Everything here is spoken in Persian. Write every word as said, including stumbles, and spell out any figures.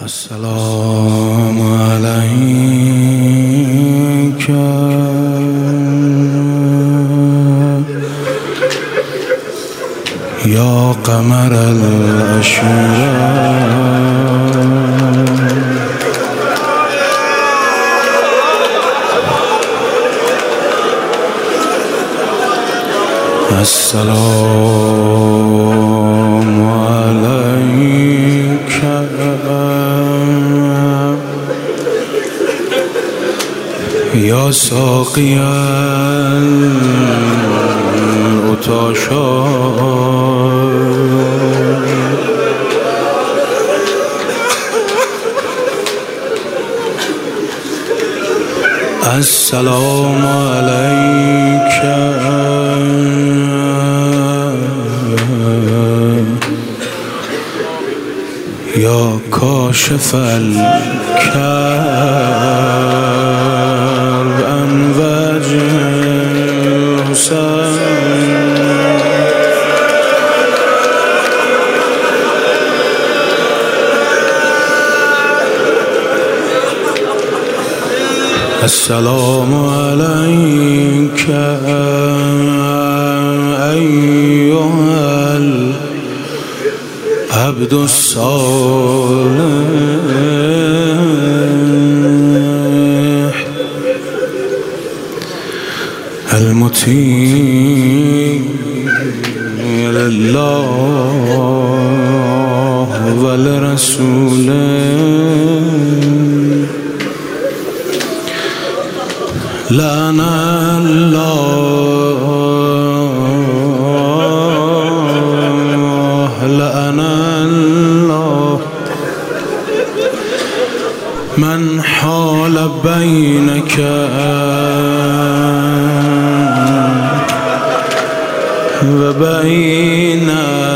السلام عليك يا قمر الأشواق. السلام عليك يا ساقي العطاشات. السلام عليك يا كاشف الكرب عن وجه الحسين. السلام عليك أيها العبد الصالح المطيع لله ولرسوله. لعن الله لعن الله من حال بينك وبين